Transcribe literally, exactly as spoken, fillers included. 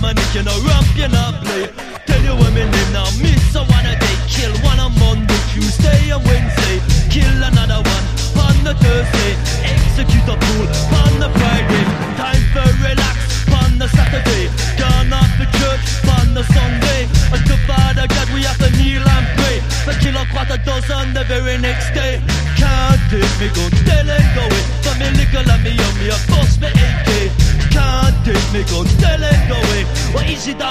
Dominic, you know, ramp, you not play. Tell you what me name now, miss a one a day. Kill one on Monday, Tuesday and Wednesday. Kill another one on the Thursday. Execute a fool on the Friday. Time for relax on the Saturday. Gone off the church on the Sunday. And to Father God we have to kneel and pray. The kill a quarter dozen the very next day. Can't take me gun, tell and go it. For me liquor and me on me a bust me A K. Can't take me gun, tell and go it. What is it that